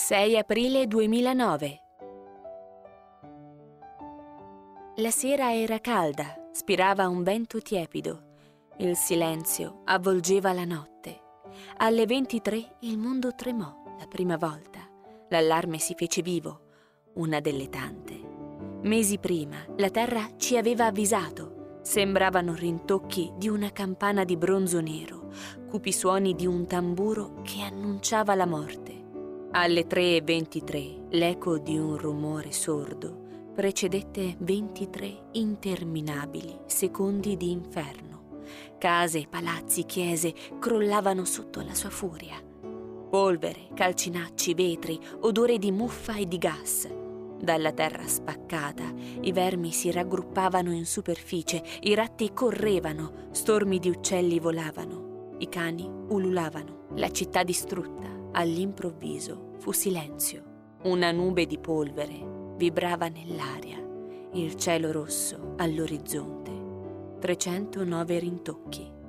6 aprile 2009. La sera era calda, spirava un vento tiepido. Il silenzio avvolgeva la notte. Alle 23 il mondo tremò la prima volta. L'allarme si fece vivo, una delle tante. Mesi prima la terra ci aveva avvisato. Sembravano rintocchi di una campana di bronzo nero, cupi suoni di un tamburo che annunciava la morte. Alle 3:23 l'eco di un rumore sordo precedette 23 interminabili secondi di inferno. Case, palazzi, chiese crollavano sotto la sua furia. Polvere, calcinacci, vetri, odore di muffa e di gas. Dalla terra spaccata i vermi si raggruppavano in superficie, i ratti correvano, stormi di uccelli volavano, i cani ululavano. La città distrutta, all'improvviso, fu silenzio. Una nube di polvere vibrava nell'aria, il cielo rosso all'orizzonte. 309 rintocchi.